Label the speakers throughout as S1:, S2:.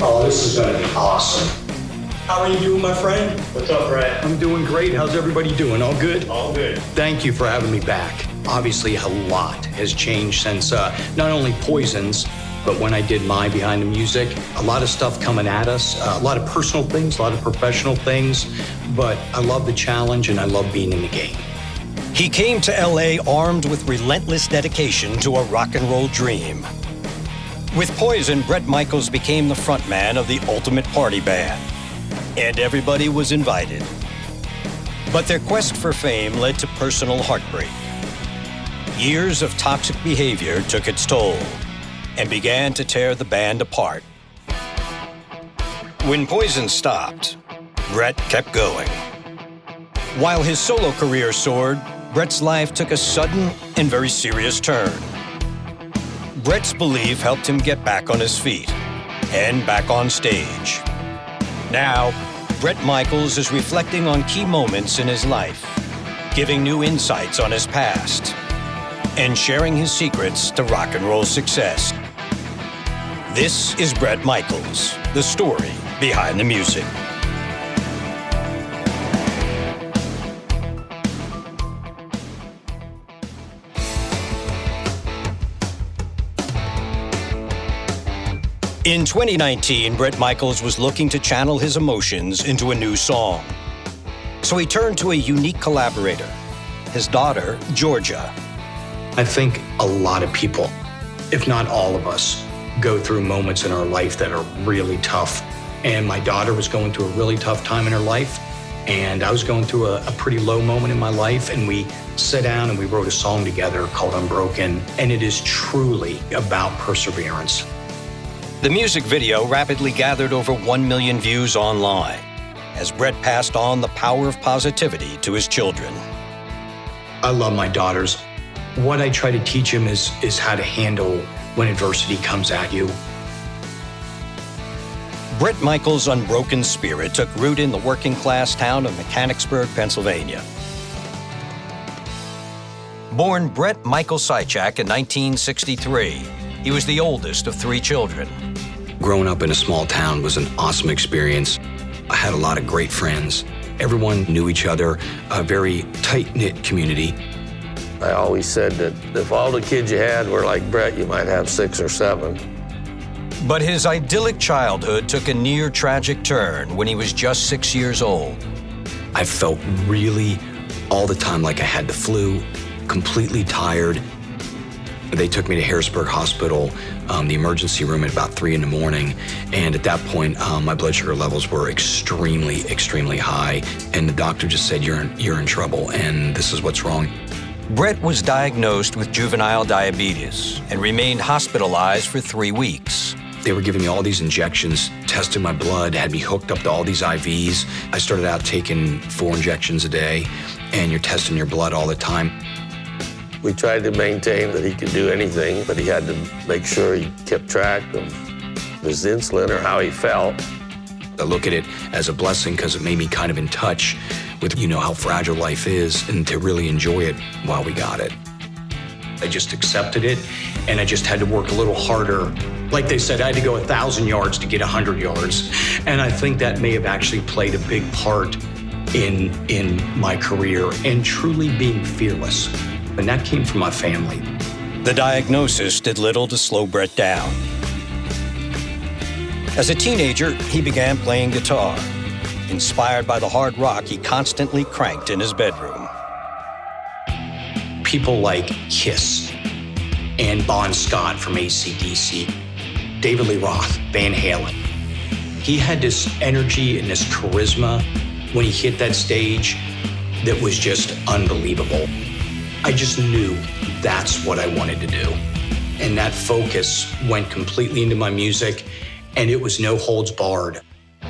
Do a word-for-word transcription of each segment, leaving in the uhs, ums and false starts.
S1: Oh, this is gonna be awesome. How are you doing, my friend?
S2: What's up, Brett?
S1: I'm doing great. How's everybody doing? All good?
S2: All good.
S1: Thank you for having me back. Obviously, a lot has changed since uh, not only Poisons, but when I did my Behind the Music, a lot of stuff coming at us, uh, a lot of personal things, a lot of professional things, but I love the challenge and I love being in the game.
S3: He came to L A armed with relentless dedication to a rock and roll dream. With Poison, Bret Michaels became the frontman of the ultimate party band, and everybody was invited. But their quest for fame led to personal heartbreak. Years of toxic behavior took its toll and began to tear the band apart. When Poison stopped, Bret kept going. While his solo career soared, Bret's life took a sudden and very serious turn. Bret's belief helped him get back on his feet and back on stage. Now, Bret Michaels is reflecting on key moments in his life, giving new insights on his past, and sharing his secrets to rock and roll success. This is Bret Michaels, the story behind the music. In twenty nineteen, Bret Michaels was looking to channel his emotions into a new song. So he turned to a unique collaborator, his daughter, Georgia.
S1: I think a lot of people, if not all of us, go through moments in our life that are really tough. And my daughter was going through a really tough time in her life, and I was going through a, a pretty low moment in my life, and we sat down and we wrote a song together called Unbroken, and it is truly about perseverance.
S3: The music video rapidly gathered over one million views online as Bret passed on the power of positivity to his children.
S1: I love my daughters. What I try to teach them is, is how to handle when adversity comes at you.
S3: Bret Michaels' unbroken spirit took root in the working-class town of Mechanicsburg, Pennsylvania. Born Bret Michael Sychak in nineteen sixty-three, he was the oldest of three children.
S1: Growing up in a small town was an awesome experience. I had a lot of great friends. Everyone knew each other, a very tight-knit community.
S4: I always said that if all the kids you had were like Bret, you might have six or seven.
S3: But his idyllic childhood took a near tragic turn when he was just six years old.
S1: I felt really all the time like I had the flu, completely tired. They took me to Harrisburg Hospital, um, the emergency room at about three in the morning. And at that point, um, my blood sugar levels were extremely, extremely high. And the doctor just said, you're in, you're in trouble, and this is what's wrong.
S3: Bret was diagnosed with juvenile diabetes and remained hospitalized for three weeks.
S1: They were giving me all these injections, tested my blood, had me hooked up to all these I Vs. I started out taking four injections a day, and you're testing your blood all the time.
S4: We tried to maintain that he could do anything, but he had to make sure he kept track of his insulin or how he felt.
S1: I look at it as a blessing because it made me kind of in touch with, you know, how fragile life is and to really enjoy it while we got it. I just accepted it, and I just had to work a little harder. Like they said, I had to go a thousand yards to get a hundred yards. And I think that may have actually played a big part in, in my career and truly being fearless. And that came from my family.
S3: The diagnosis did little to slow Bret down. As a teenager, he began playing guitar, inspired by the hard rock he constantly cranked in his bedroom.
S1: People like Kiss and Bon Scott from A C D C, David Lee Roth, Van Halen. He had this energy and this charisma when he hit that stage that was just unbelievable. I just knew that's what I wanted to do. And that focus went completely into my music, and it was no holds barred.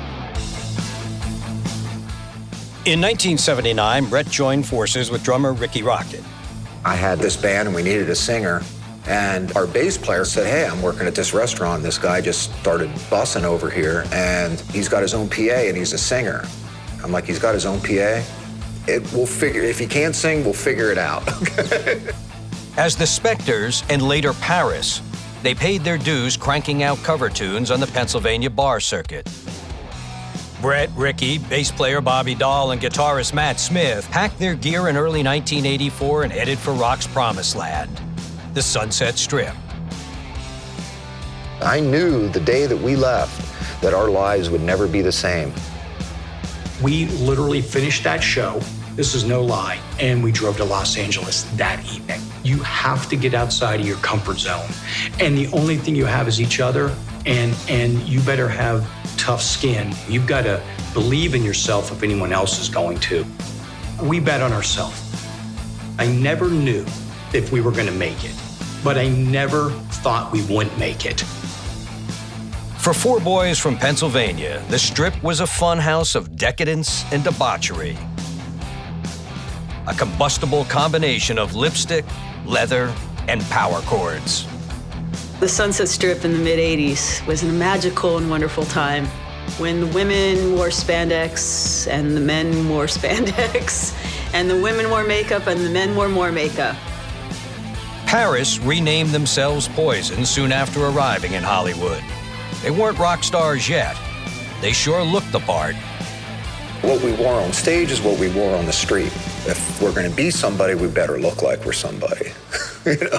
S3: In nineteen seventy-nine, Bret joined forces with drummer Rikki Rockett.
S5: I had this band and we needed a singer, and our bass player said, hey, I'm working at this restaurant. This guy just started bussing over here, and he's got his own P A and he's a singer. I'm like, he's got his own P A? It, we'll figure, if he can't sing, we'll figure it out.
S3: As the Spectors and later Paris they paid their dues cranking out cover tunes on the Pennsylvania bar circuit. Brett, Ricky, bass player Bobby Dahl, and guitarist Matt Smith packed their gear in early nineteen eighty-four and headed for rock's promised land, the Sunset Strip.
S5: I knew the day that we left that our lives would never be the same.
S1: We literally finished that show, this is no lie, and we drove to Los Angeles that evening. You have to get outside of your comfort zone. And the only thing you have is each other, and, and you better have tough skin. You've got to believe in yourself if anyone else is going to. We bet on ourselves. I never knew if we were going to make it, but I never thought we wouldn't make it.
S3: For four boys from Pennsylvania, the Strip was a funhouse of decadence and debauchery. A combustible combination of lipstick, leather, and power chords.
S2: The Sunset Strip in the mid eighties was a magical and wonderful time when the women wore spandex and the men wore spandex and the women wore makeup and the men wore more makeup.
S3: Paris renamed themselves Poison soon after arriving in Hollywood. They weren't rock stars yet. They sure looked the part.
S5: What we wore on stage is what we wore on the street. If we're going to be somebody, we better look like we're somebody. You know?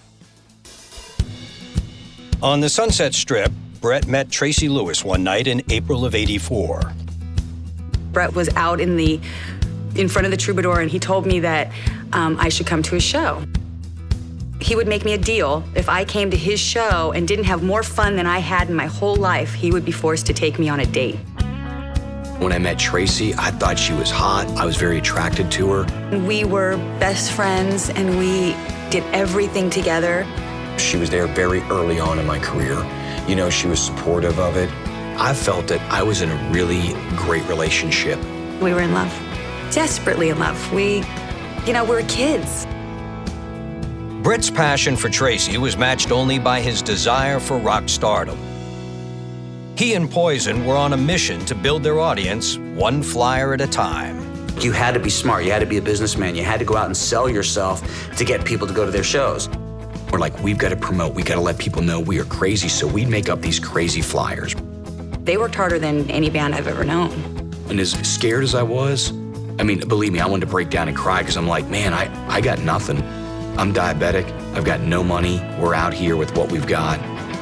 S3: On the Sunset Strip, Brett met Tracy Lewis one night in April of eighty-four.
S6: Brett was out in the in front of the Troubadour, and he told me that um, I should come to his show. He would make me a deal. If I came to his show and didn't have more fun than I had in my whole life, he would be forced to take me on a date.
S1: When I met Tracy, I thought she was hot. I was very attracted to her.
S6: We were best friends, and we did everything together.
S1: She was there very early on in my career. You know, she was supportive of it. I felt that I was in a really great relationship.
S6: We were in love, desperately in love. We, you know, we were kids.
S3: Brett's passion for Tracy was matched only by his desire for rock stardom. He and Poison were on a mission to build their audience one flyer at a time.
S7: You had to be smart, you had to be a businessman, you had to go out and sell yourself to get people to go to their shows.
S1: We're like, we've got to promote, we got to let people know we are crazy, so we'd make up these crazy flyers.
S6: They worked harder than any band I've ever known.
S1: And as scared as I was, I mean, believe me, I wanted to break down and cry because I'm like, man, I, I got nothing. I'm diabetic, I've got no money, we're out here with what we've got.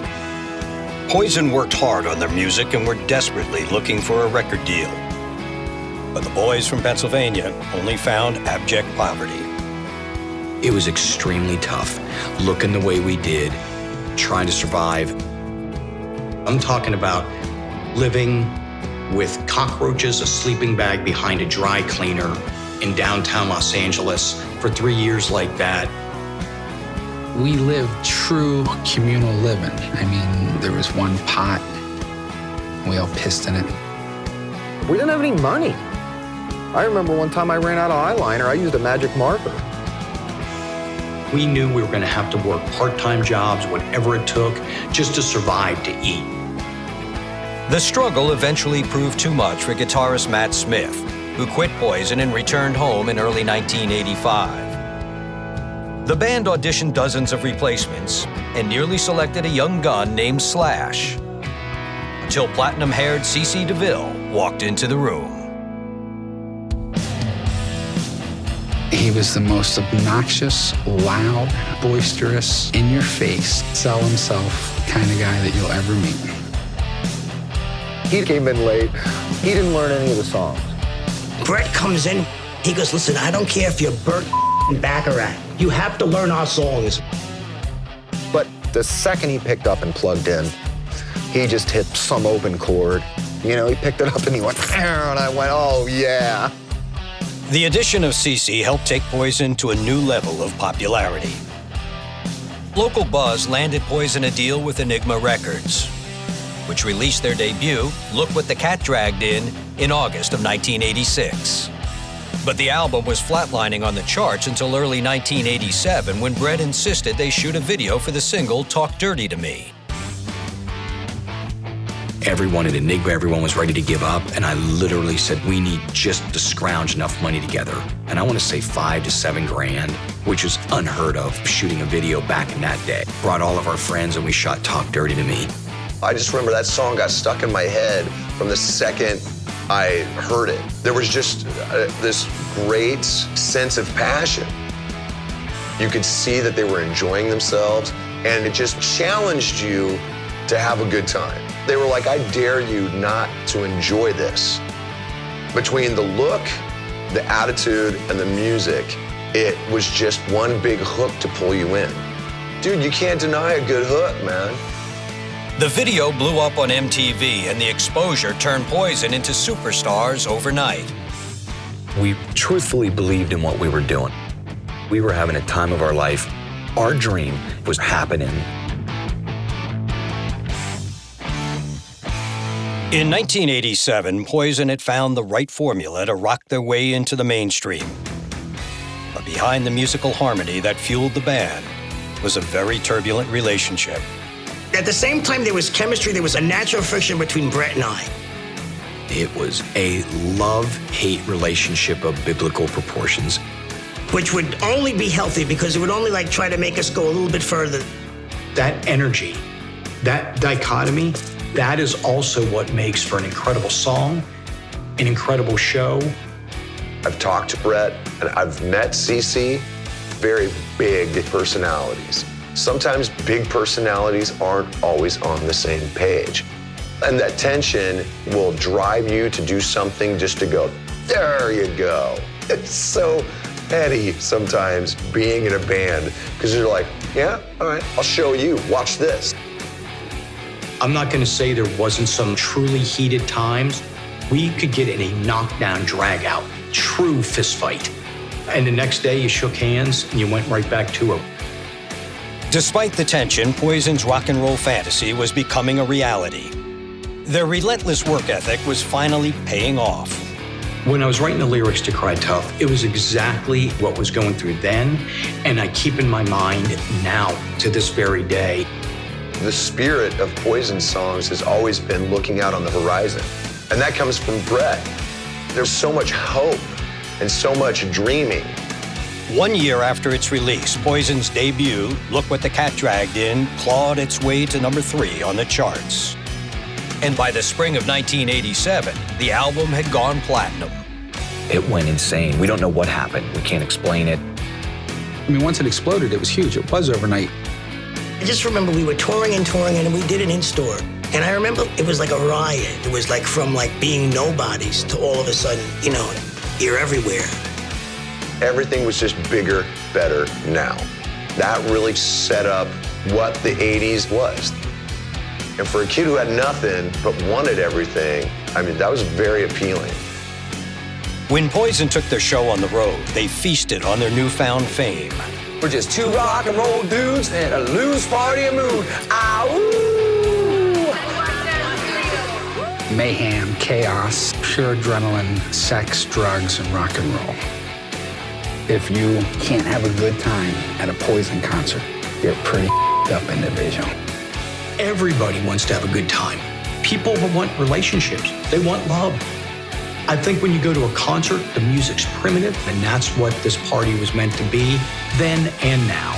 S3: Poison worked hard on their music and were desperately looking for a record deal. But the boys from Pennsylvania only found abject poverty.
S1: It was extremely tough, looking the way we did, trying to survive. I'm talking about living with cockroaches, a sleeping bag behind a dry cleaner in downtown Los Angeles for three years like that.
S8: We lived true communal living. I mean, there was one pot, we all pissed in it.
S5: We didn't have any money. I remember one time I ran out of eyeliner, I used a magic marker.
S1: We knew we were going to have to work part-time jobs, whatever it took, just to survive, to eat.
S3: The struggle eventually proved too much for guitarist Matt Smith, who quit Poison and returned home in early nineteen eighty-five. The band auditioned dozens of replacements and nearly selected a young gun named Slash, until platinum-haired C C DeVille walked into the room.
S8: He was the most obnoxious, loud, boisterous, in-your-face, sell himself kind of guy that you'll ever meet.
S5: He came in late. He didn't learn any of the songs.
S9: Brett comes in, he goes, listen, I don't care if you're Burt and Bacharach. You have to learn our songs.
S5: But the second he picked up and plugged in, he just hit some open chord. You know, he picked it up and he went, and I went, oh, yeah.
S3: The addition of C C helped take Poison to a new level of popularity. Local buzz landed Poison a deal with Enigma Records, which released their debut, Look What the Cat Dragged In, in August of nineteen eighty-six. But the album was flatlining on the charts until early nineteen eighty-seven, when Brett insisted they shoot a video for the single Talk Dirty to Me.
S1: everyone at Enigma, everyone was ready to give up. And I literally said, we need just to scrounge enough money together. And I want to say five to seven grand, which was unheard of shooting a video back in that day. Brought all of our friends and we shot Talk Dirty to Me.
S10: I just remember that song got stuck in my head from the second I heard it. There was just uh, this great sense of passion. You could see that they were enjoying themselves, and it just challenged you to have a good time. They were like, I dare you not to enjoy this. Between the look, the attitude, and the music, it was just one big hook to pull you in. Dude, you can't deny a good hook, man.
S3: The video blew up on M T V, and the exposure turned Poison into superstars overnight.
S1: We truthfully believed in what we were doing. We were having a time of our life. Our dream was happening.
S3: In nineteen eighty-seven, Poison had found the right formula to rock their way into the mainstream. But behind the musical harmony that fueled the band was a very turbulent relationship.
S9: At the same time there was chemistry, there was a natural friction between Brett and I.
S1: It was a love-hate relationship of biblical proportions.
S9: Which would only be healthy because it would only like try to make us go a little bit further.
S11: That energy, that dichotomy, that is also what makes for an incredible song, an incredible show.
S10: I've talked to Brett and I've met CeCe, very big personalities. Sometimes big personalities aren't always on the same page. And that tension will drive you to do something just to go, there you go. It's so petty sometimes being in a band because you're like, yeah, all right, I'll show you, watch this.
S11: I'm not gonna say there wasn't some truly heated times. We could get in a knockdown, drag out, true fist fight. And the next day you shook hands and you went right back to it.
S3: Despite the tension, Poison's rock and roll fantasy was becoming a reality. Their relentless work ethic was finally paying off.
S11: When I was writing the lyrics to Cry Tough, it was exactly what was going through then, and I keep in my mind now to this very day.
S10: The spirit of Poison songs has always been looking out on the horizon, and that comes from Brett. There's so much hope and so much dreaming.
S3: One year after its release, Poison's debut, Look What the Cat Dragged In, clawed its way to number three on the charts. And by the spring of nineteen eighty-seven, the album had gone platinum.
S1: It went insane. We don't know what happened. We can't explain it.
S8: I mean, once it exploded, it was huge. It was overnight.
S9: I just remember we were touring and touring and we did an in-store. And I remember it was like a riot. It was like from like being nobodies to all of a sudden, you know, you're everywhere.
S10: Everything was just bigger, better now. That really set up what the eighties was. And for a kid who had nothing but wanted everything, I mean, that was very appealing.
S3: When Poison took their show on the road, they feasted on their newfound fame.
S12: We're just two rock and roll dudes in a loose party mood. Ow!
S8: Mayhem, chaos, pure adrenaline, sex, drugs, and rock and roll. If you can't have a good time at a Poison concert, you're a pretty up individual.
S11: Everybody wants to have a good time. People want relationships. They want love. I think when you go to a concert, the music's primitive, and that's what this party was meant to be then and now.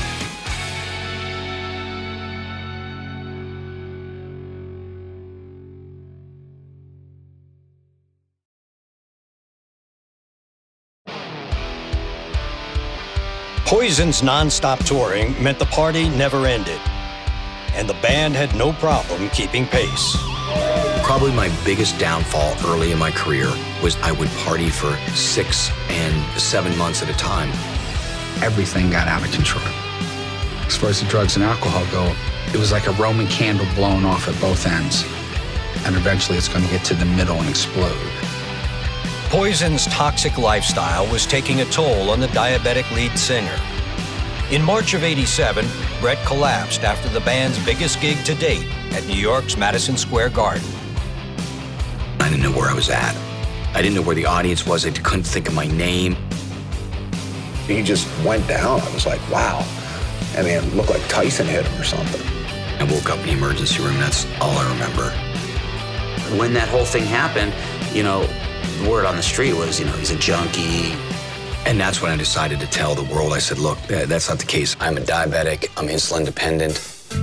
S3: Poison's non-stop touring meant the party never ended, and the band had no problem keeping pace.
S1: Probably my biggest downfall early in my career was I would party for six and seven months at a time.
S8: Everything got out of control. As far as the drugs and alcohol go, it was like a Roman candle blown off at both ends. And eventually it's going to get to the middle and explode.
S3: Poison's toxic lifestyle was taking a toll on the diabetic lead singer. In March of eighty-seven, Brett collapsed after the band's biggest gig to date at New York's Madison Square Garden.
S1: I didn't know where I was at. I didn't know where the audience was. I couldn't think of my name.
S5: He just went down. I was like, wow. I mean, it looked like Tyson hit him or something.
S1: I woke up in the emergency room. That's all I remember.
S7: When that whole thing happened, you know, the word on the street was, you know, he's a junkie.
S1: And that's when I decided to tell the world. I said, look, that's not the case. I'm a diabetic. I'm insulin dependent.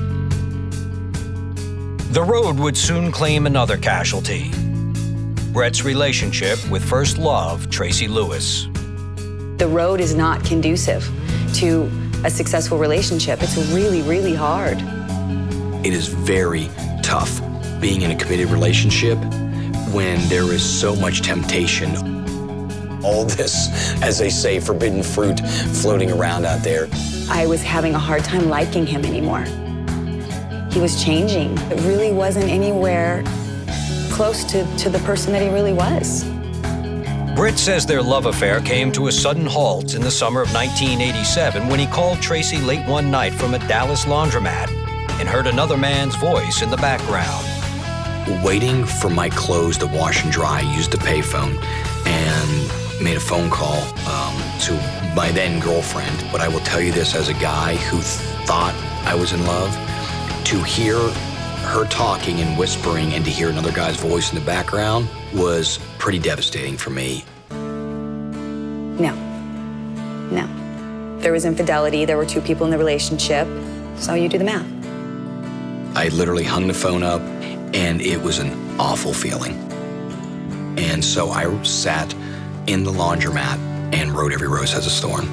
S3: The road would soon claim another casualty. Brett's relationship with first love, Tracy Lewis.
S6: The road is not conducive to a successful relationship. It's really, really hard.
S1: It is very tough being in a committed relationship when there is so much temptation. All this, as they say, forbidden fruit floating around out there.
S6: I was having a hard time liking him anymore. He was changing. It really wasn't anywhere close to, to the person that he really was.
S3: Britt says their love affair came to a sudden halt in the summer of nineteen eighty-seven when he called Tracy late one night from a Dallas laundromat and heard another man's voice in the background.
S1: Waiting for my clothes to wash and dry, I used the payphone and made a phone call um, to my then girlfriend. But I will tell you this, as a guy who thought I was in love, to hear her talking and whispering and to hear another guy's voice in the background was pretty devastating for me.
S6: No. No. There was infidelity. There were two people in the relationship. So you do the math.
S1: I literally hung the phone up, and it was an awful feeling. And so I sat in the laundromat and wrote Every Rose Has a Thorn.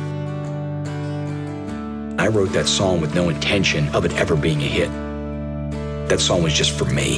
S1: I wrote that song with no intention of it ever being a hit. That song was just for me.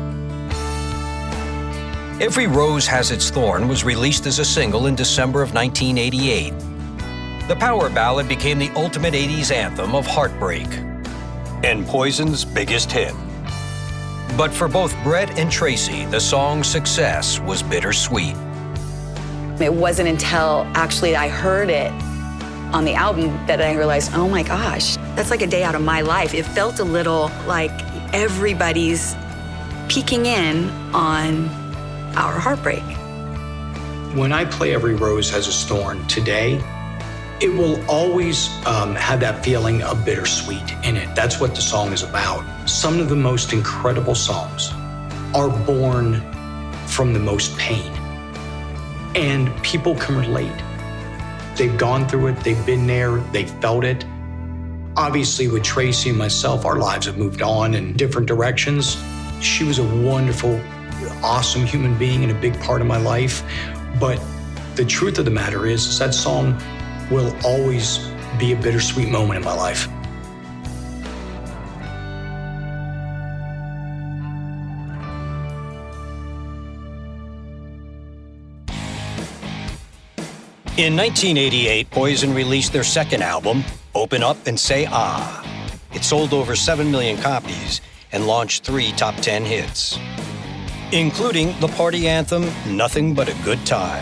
S3: Every Rose Has Its Thorn was released as a single in December of nineteen eighty-eight. The power ballad became the ultimate eighties anthem of heartbreak and Poison's biggest hit. But for both Brett and Tracy, the song's success was bittersweet.
S6: It wasn't until actually I heard it on the album that I realized, oh my gosh, that's like a day out of my life. It felt a little like everybody's peeking in on our heartbreak.
S11: When I play Every Rose Has a Thorn today, it will always um, have that feeling of bittersweet in it. That's what the song is about. Some of the most incredible songs are born from the most pain. And people can relate. They've gone through it, they've been there, they felt it. Obviously, with Tracy and myself, our lives have moved on in different directions. She was a wonderful, awesome human being and a big part of my life. But the truth of the matter is, is that song will always be a bittersweet moment in my life.
S3: In nineteen eighty-eight, Poison released their second album, Open Up and Say Ah. It sold over seven million copies and launched three top ten hits, including the party anthem, Nothing But a Good Time.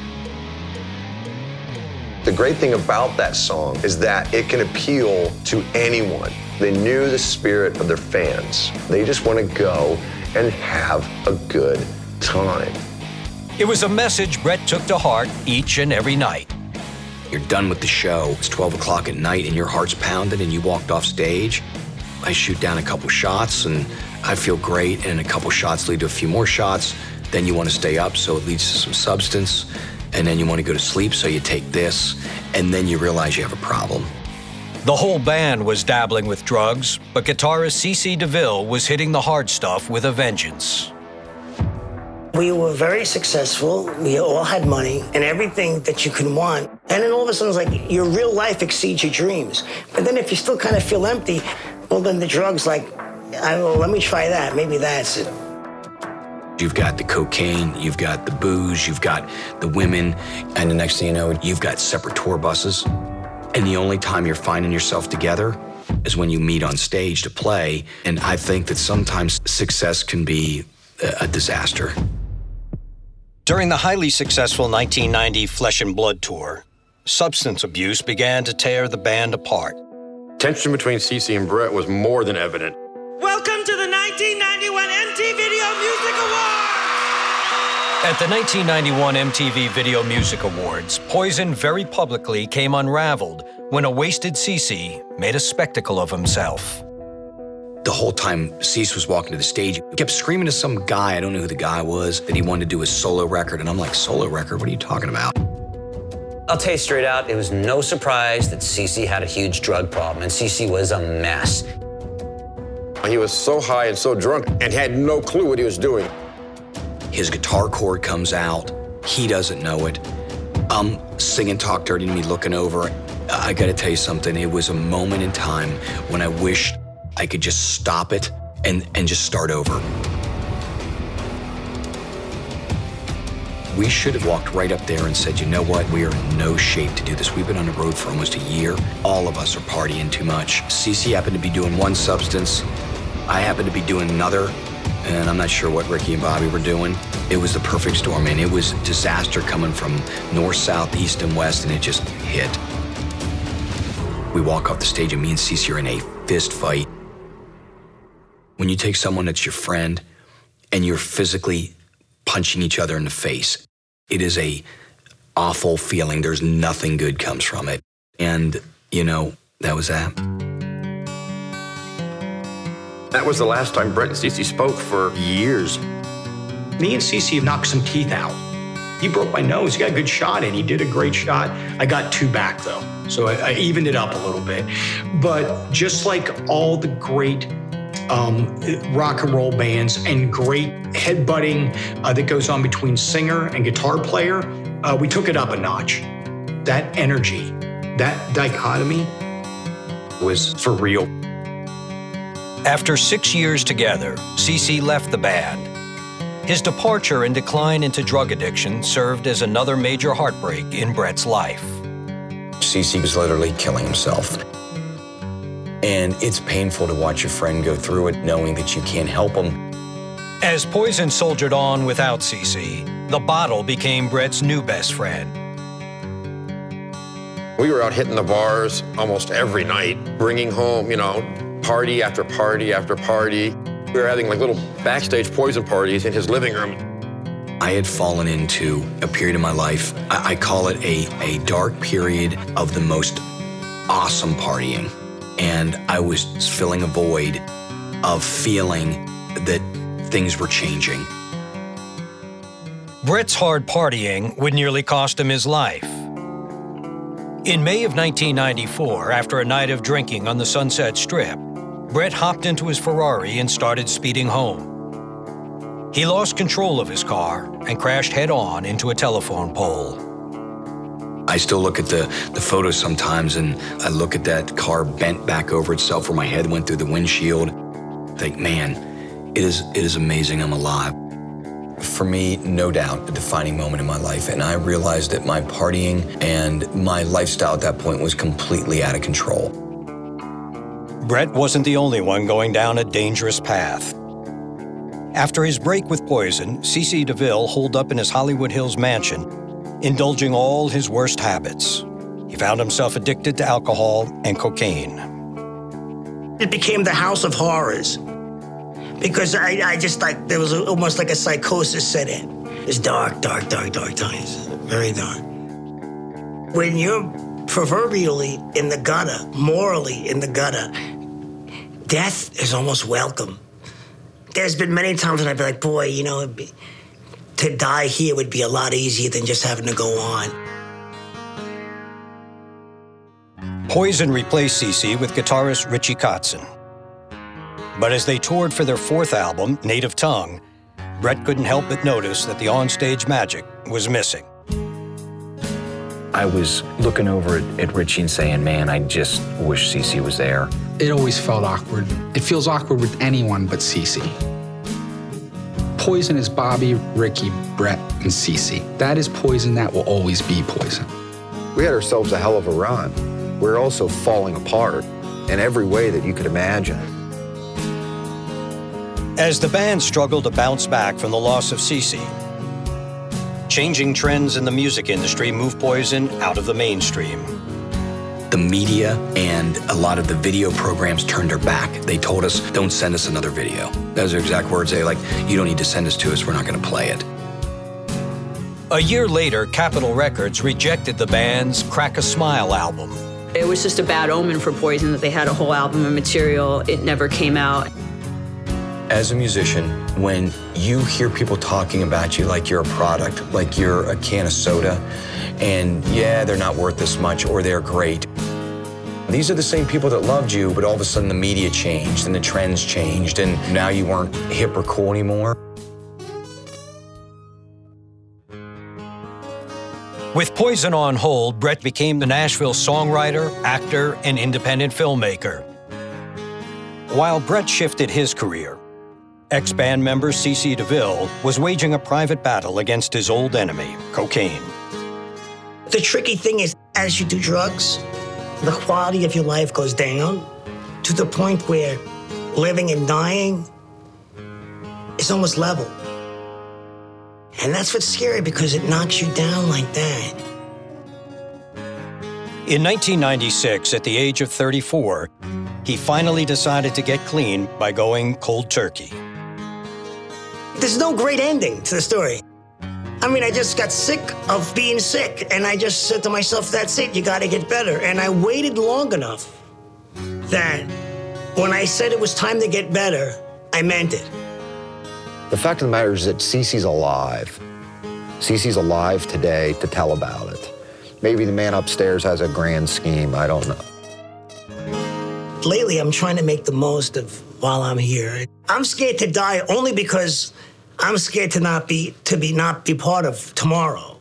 S10: The great thing about that song is that it can appeal to anyone. They knew the spirit of their fans. They just want to go and have a good time.
S3: It was a message Brett took to heart each and every night.
S1: You're done with the show. It's twelve o'clock at night and your heart's pounding and you walked off stage. I shoot down a couple shots and I feel great, and a couple shots lead to a few more shots. Then you want to stay up, so it leads to some substance. And then you want to go to sleep, so you take this, and then you realize you have a problem.
S3: The whole band was dabbling with drugs, but guitarist C C DeVille was hitting the hard stuff with a vengeance.
S9: We were very successful. We all had money and everything that you could want. And then all of a sudden, it's like your real life exceeds your dreams. But then if you still kind of feel empty, well, then the drugs, like, I don't know, let me try that. Maybe that's it.
S1: You've got the cocaine, you've got the booze, you've got the women, and the next thing you know, you've got separate tour buses. And the only time you're finding yourself together is when you meet on stage to play. And I think that sometimes success can be a, a disaster.
S3: During the highly successful nineteen ninety Flesh and Blood tour, substance abuse began to tear the band apart.
S13: Tension between C C and Brett was more than evident.
S14: Welcome to the nineteen ninety-one M T V Video Music Awards!
S3: At the nineteen ninety-one M T V Video Music Awards, Poison very publicly came unraveled when a wasted C C made a spectacle of himself.
S1: The whole time Cease was walking to the stage, he kept screaming to some guy, I don't know who the guy was, that he wanted to do a solo record. And I'm like, solo record? What are you talking about?
S7: I'll tell you straight out, it was no surprise that CeCe had a huge drug problem, and CeCe was a mess.
S13: He was so high and so drunk and had no clue what he was doing.
S1: His guitar chord comes out. He doesn't know it. I'm singing Talk Dirty to Me, looking over. I gotta tell you something. It was a moment in time when I wished I could just stop it and, and just start over. We should have walked right up there and said, you know what? We are in no shape to do this. We've been on the road for almost a year. All of us are partying too much. CeCe happened to be doing one substance. I happened to be doing another. And I'm not sure what Ricky and Bobby were doing. It was the perfect storm, man. It was disaster coming from north, south, east, and west, and it just hit. We walk off the stage, and me and CeCe are in a fist fight. When you take someone that's your friend, and you're physically punching each other in the face, it is a awful feeling. There's nothing good comes from it. And, you know, that was that.
S13: That was the last time Brett and CeCe spoke for years.
S11: Me and CeCe knocked some teeth out. He broke my nose. He got a good shot in. He did a great shot. I got two back, though, so I, I evened it up a little bit. But just like all the great um, rock and roll bands and great headbutting uh, that goes on between singer and guitar player, uh, we took it up a notch. That energy, that dichotomy was for real.
S3: After six years together, CeCe left the band. His departure and decline into drug addiction served as another major heartbreak in Brett's life.
S1: CeCe was literally killing himself. And it's painful to watch your friend go through it, knowing that you can't help him.
S3: As Poison soldiered on without CeCe, the bottle became Brett's new best friend.
S13: We were out hitting the bars almost every night, bringing home, you know, party after party after party. We were having like little backstage Poison parties in his living room.
S1: I had fallen into a period of my life, I, I call it a, a dark period of the most awesome partying. And I was filling a void of feeling that things were changing.
S3: Brett's hard partying would nearly cost him his life. In May of nineteen ninety-four, after a night of drinking on the Sunset Strip, Brett hopped into his Ferrari and started speeding home. He lost control of his car and crashed head-on into a telephone pole.
S1: I still look at the, the photos sometimes, and I look at that car bent back over itself where my head went through the windshield. Think, man, it is, it is amazing I'm alive. For me, no doubt, a defining moment in my life, and I realized that my partying and my lifestyle at that point was completely out of control.
S3: Brett wasn't the only one going down a dangerous path. After his break with Poison, CeCe DeVille holed up in his Hollywood Hills mansion, indulging all his worst habits. He found himself addicted to alcohol and cocaine.
S9: It became the house of horrors because I, I just like, there was a, almost like a psychosis set in. It's dark, dark, dark, dark times, very dark. When you're proverbially in the gutter, morally in the gutter, death is almost welcome. There's been many times when I've been like, boy, you know, it'd be, to die here would be a lot easier than just having to go on.
S3: Poison replaced CeCe with guitarist Richie Kotzen. But as they toured for their fourth album, Native Tongue, Brett couldn't help but notice that the onstage magic was missing.
S15: I was looking over at, at Richie and saying, man, I just wish CeCe was there.
S8: It always felt awkward. It feels awkward with anyone but CeCe. Poison is Bobby, Ricky, Brett, and CeCe. That is Poison. That will always be Poison.
S5: We had ourselves a hell of a run. We're also falling apart in every way that you could imagine.
S3: As the band struggled to bounce back from the loss of CeCe, changing trends in the music industry moved Poison out of the mainstream.
S1: The media and a lot of the video programs turned their back. They told us, don't send us another video. Those are exact words. They like, you don't need to send us to us. We're not going to play it.
S3: A year later, Capitol Records rejected the band's Crack a Smile album
S2: It was just a bad omen for Poison that they had a whole album of material. It never came out.
S1: As a musician, when you hear people talking about you like you're a product, like you're a can of soda, and yeah, they're not worth this much, or they're great. These are the same people that loved you, but all of a sudden the media changed and the trends changed, and now you weren't hip or cool anymore.
S3: With Poison on hold, Brett became the Nashville songwriter, actor, and independent filmmaker. While Brett shifted his career, ex-band member CeCe DeVille was waging a private battle against his old enemy, cocaine.
S9: The tricky thing is, as you do drugs, the quality of your life goes down to the point where living and dying is almost level. And that's what's scary, because it knocks you down like that.
S3: In nineteen ninety-six, at the age of thirty-four, he finally decided to get clean by going cold turkey.
S9: There's no great ending to the story. I mean, I just got sick of being sick, and I just said to myself, that's it, you gotta get better. And I waited long enough that when I said it was time to get better, I meant it.
S5: The fact of the matter is that CeCe's alive. CeCe's alive today to tell about it. Maybe the man upstairs has a grand scheme, I don't know.
S9: Lately, I'm trying to make the most of while I'm here. I'm scared to die only because I'm scared to not be to be not be part of tomorrow.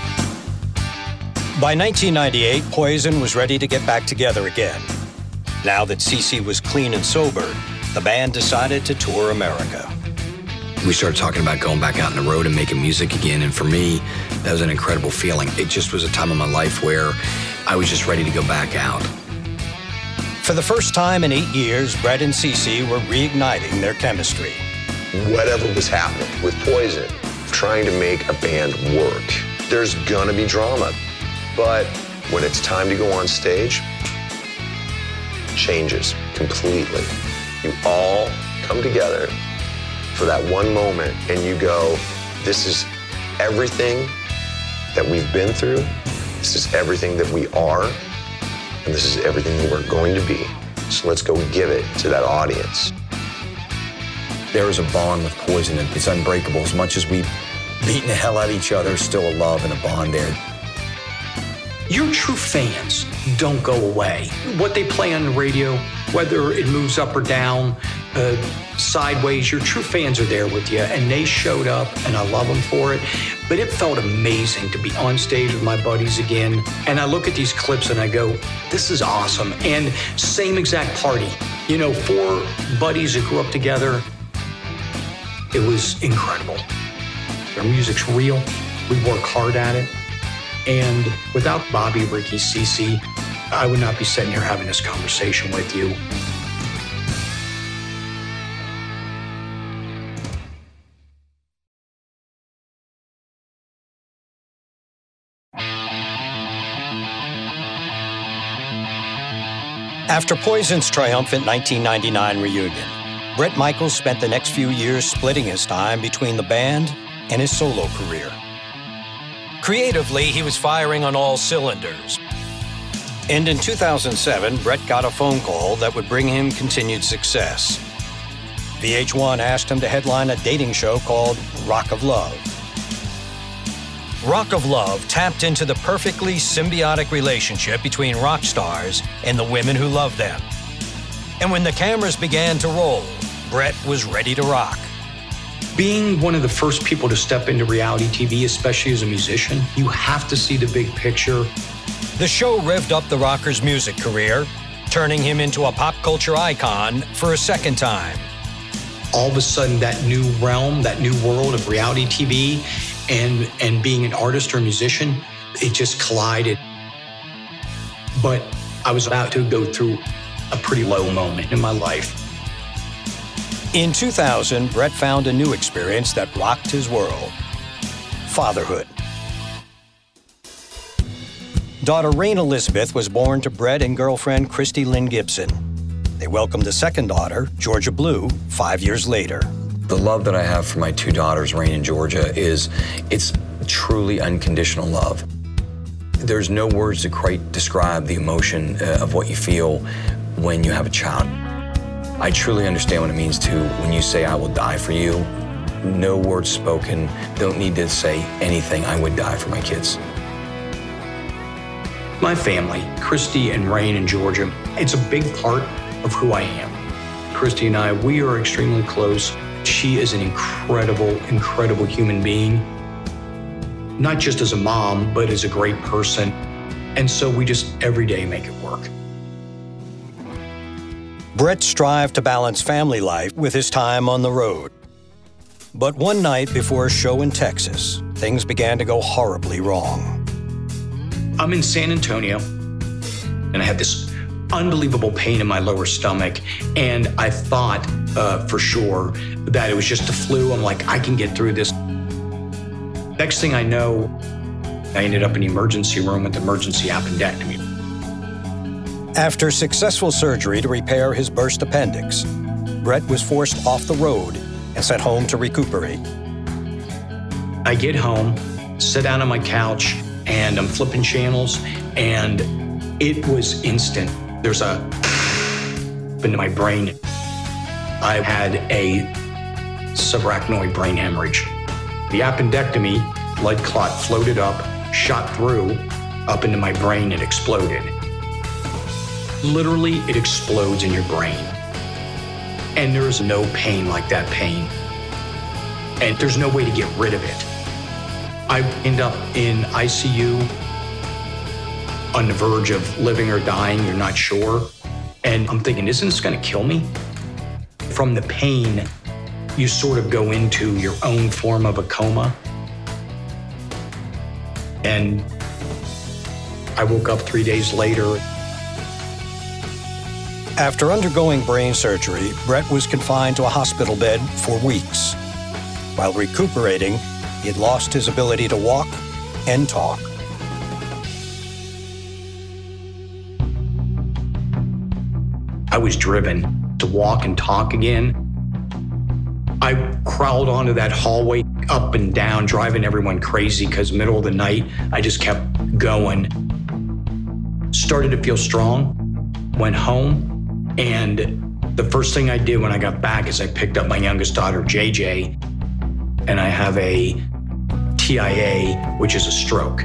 S3: By nineteen ninety-eight, Poison was ready to get back together again. Now that CeCe was clean and sober, the band decided to tour America.
S1: We started talking about going back out on the road and making music again, and for me, that was an incredible feeling. It just was a time in my life where I was just ready to go back out.
S3: For the first time in eight years, Brett and CeCe were reigniting their chemistry.
S10: Whatever was happening with Poison, trying to make a band work, there's gonna be drama. But when it's time to go on stage, changes completely. You all come together for that one moment and you go, this is everything that we've been through, this is everything that we are, and this is everything that we're going to be. So let's go give it to that audience.
S1: There is a bond with Poison, and it's unbreakable. As much as we've beaten the hell out of each other, still a love and a bond there.
S11: Your true fans don't go away. What they play on the radio, whether it moves up or down, uh, sideways, your true fans are there with you, and they showed up, and I love them for it. But it felt amazing to be on stage with my buddies again, and I look at these clips and I go, this is awesome. And same exact party. You know, four buddies that grew up together. It was incredible. Their music's real. We work hard at it. And without Bobby, Ricky, CeCe, I would not be sitting here having this conversation with you.
S3: After Poison's triumphant nineteen ninety-nine reunion, Bret Michaels spent the next few years splitting his time between the band and his solo career. Creatively, he was firing on all cylinders. And in two thousand seven, Bret got a phone call that would bring him continued success. V H one asked him to headline a dating show called Rock of Love. Rock of Love tapped into the perfectly symbiotic relationship between rock stars and the women who love them. And when the cameras began to roll, Bret was ready to rock.
S11: Being one of the first people to step into reality T V, especially as a musician, you have to see the big picture.
S3: The show revved up the rocker's music career, turning him into a pop culture icon for a second time.
S11: All of a sudden, that new realm, that new world of reality T V and, and being an artist or a musician, it just collided. But I was about to go through a pretty low moment in my life.
S3: In two thousand, Bret found a new experience that rocked his world: fatherhood. Daughter Rain Elizabeth was born to Bret and girlfriend Christy Lynn Gibson. They welcomed a second daughter, Georgia Blue, five years later.
S1: The love that I have for my two daughters, Rain and Georgia, is it's truly unconditional love. There's no words to quite describe the emotion uh, of what you feel when you have a child. I truly understand what it means to, when you say, I will die for you, no words spoken, don't need to say anything, I would die for my kids.
S11: My family, Christy and Rain in Georgia, it's a big part of who I am. Christy and I, we are extremely close. She is an incredible, incredible human being. Not just as a mom, but as a great person. And so we just every day make it work.
S3: Brett strived to balance family life with his time on the road. But one night before a show in Texas, things began to go horribly wrong.
S11: I'm in San Antonio, and I had this unbelievable pain in my lower stomach, and I thought uh, for sure that it was just a flu. I'm like, I can get through this. Next thing I know, I ended up in the emergency room with emergency appendectomy.
S3: After successful surgery to repair his burst appendix, Brett was forced off the road and sent home to recuperate.
S11: I get home, sit down on my couch, and I'm flipping channels, and it was instant. There's a into my brain. I had a subarachnoid brain hemorrhage. The appendectomy, blood clot floated up, shot through, up into my brain, and exploded. Literally, it explodes in your brain. And there is no pain like that pain. And there's no way to get rid of it. I end up in I C U, on the verge of living or dying, you're not sure. And I'm thinking, isn't this gonna kill me? From the pain, you sort of go into your own form of a coma. And I woke up three days later.
S3: After undergoing brain surgery, Brett was confined to a hospital bed for weeks. While recuperating, he had lost his ability to walk and talk.
S11: I was driven to walk and talk again. I crawled onto that hallway up and down, driving everyone crazy because middle of the night, I just kept going. Started to feel strong, went home, and the first thing I did when I got back is I picked up my youngest daughter, J J, and I have a T I A, which is a stroke.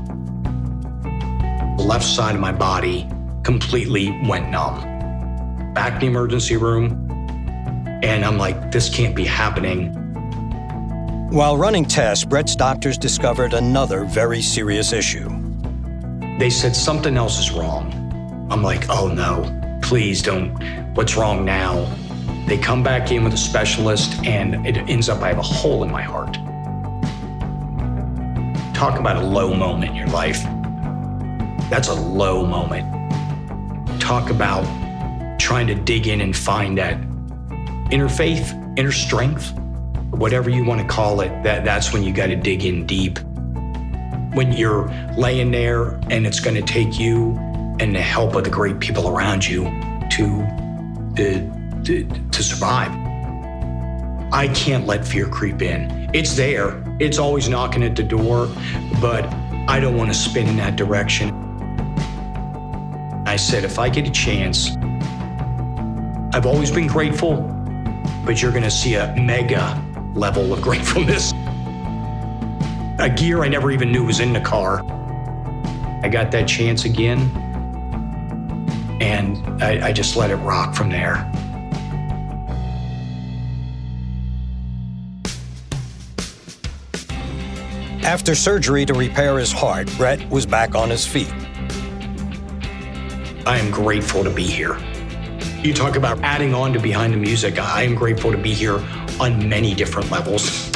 S11: The left side of my body completely went numb. Back in the emergency room, and I'm like, this can't be happening.
S3: While running tests, Brett's doctors discovered another very serious issue.
S11: They said something else is wrong. I'm like, oh no, please don't, what's wrong now? They come back in with a specialist, and it ends up I have a hole in my heart. Talk about a low moment in your life. That's a low moment. Talk about trying to dig in and find that inner faith, inner strength, whatever you want to call it, that, that's when you got to dig in deep. When you're laying there and it's going to take you and the help of the great people around you to, to, to, to survive. I can't let fear creep in. It's there. It's always knocking at the door, but I don't want to spin in that direction. I said, if I get a chance, I've always been grateful, but you're gonna see a mega level of gratefulness. A gear I never even knew was in the car. I got that chance again, and I, I just let it rock from there.
S3: After surgery to repair his heart, Brett was back on his feet.
S11: I am grateful to be here. You talk about adding on to Behind the Music. I am grateful to be here on many different levels.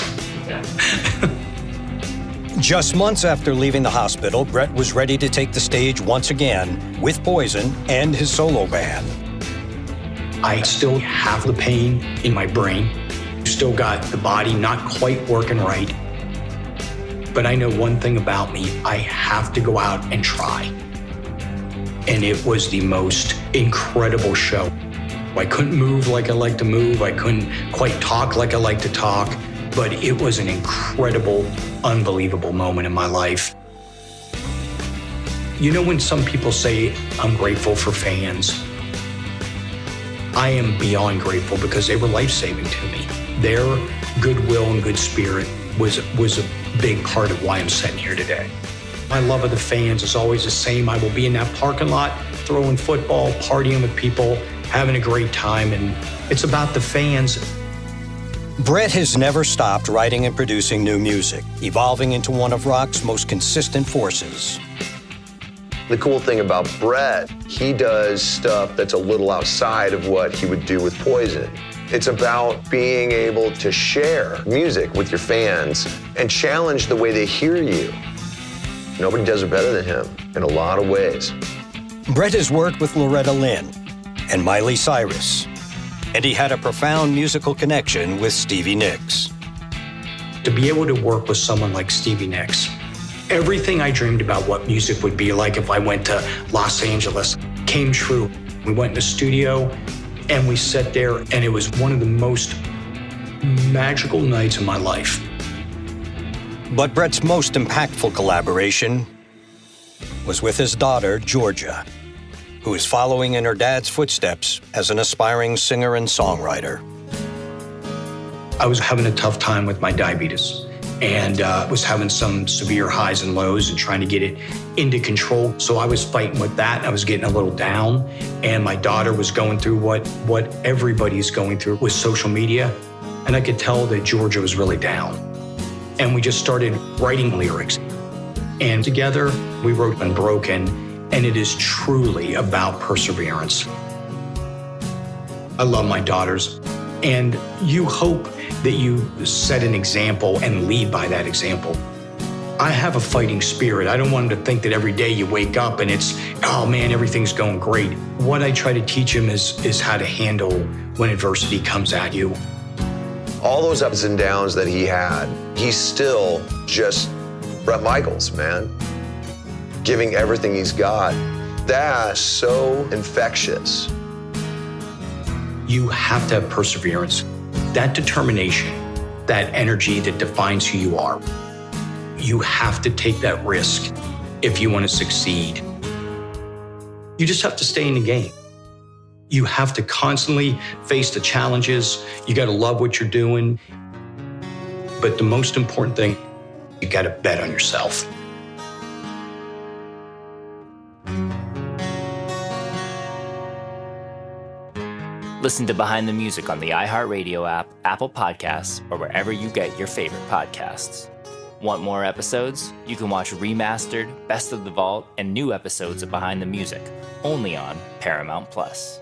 S3: Just months after leaving the hospital, Brett was ready to take the stage once again with Poison and his solo band.
S11: I still have the pain in my brain. Still got the body not quite working right. But I know one thing about me, I have to go out and try. And it was the most incredible show. I couldn't move like I like to move. I couldn't quite talk like I like to talk, but it was an incredible, unbelievable moment in my life. You know when some people say, I'm grateful for fans? I am beyond grateful because they were life-saving to me. Their goodwill and good spirit was, was a big part of why I'm sitting here today. My love of the fans is always the same. I will be in that parking lot, throwing football, partying with people, having a great time, and it's about the fans.
S3: Brett has never stopped writing and producing new music, evolving into one of rock's most consistent forces.
S10: The cool thing about Brett, he does stuff that's a little outside of what he would do with Poison. It's about being able to share music with your fans and challenge the way they hear you. Nobody does it better than him in a lot of ways.
S3: Brett has worked with Loretta Lynn and Miley Cyrus, and he had a profound musical connection with Stevie Nicks.
S11: To be able to work with someone like Stevie Nicks, everything I dreamed about what music would be like if I went to Los Angeles came true. We went in the studio and we sat there, and it was one of the most magical nights of my life.
S3: But Brett's most impactful collaboration was with his daughter, Georgia, who is following in her dad's footsteps as an aspiring singer and songwriter.
S11: I was having a tough time with my diabetes and uh, was having some severe highs and lows and trying to get it into control. So I was fighting with that. I was getting a little down, and my daughter was going through what, what everybody's going through with social media. And I could tell that Georgia was really down. And we just started writing lyrics. And together we wrote Unbroken, and it is truly about perseverance. I love my daughters, and you hope that you set an example and lead by that example. I have a fighting spirit. I don't want them to think that every day you wake up and it's, oh man, everything's going great. What I try to teach them is, is how to handle when adversity comes at you.
S10: All those ups and downs that he had, he's still just Bret Michaels, man. Giving everything he's got. That's so infectious.
S11: You have to have perseverance. That determination, that energy that defines who you are. You have to take that risk if you want to succeed. You just have to stay in the game. You have to constantly face the challenges. You got to love what you're doing. But the most important thing, you got to bet on yourself.
S16: Listen to Behind the Music on the iHeartRadio app, Apple Podcasts, or wherever you get your favorite podcasts. Want more episodes? You can watch remastered, Best of the Vault, and new episodes of Behind the Music, only on Paramount Plus.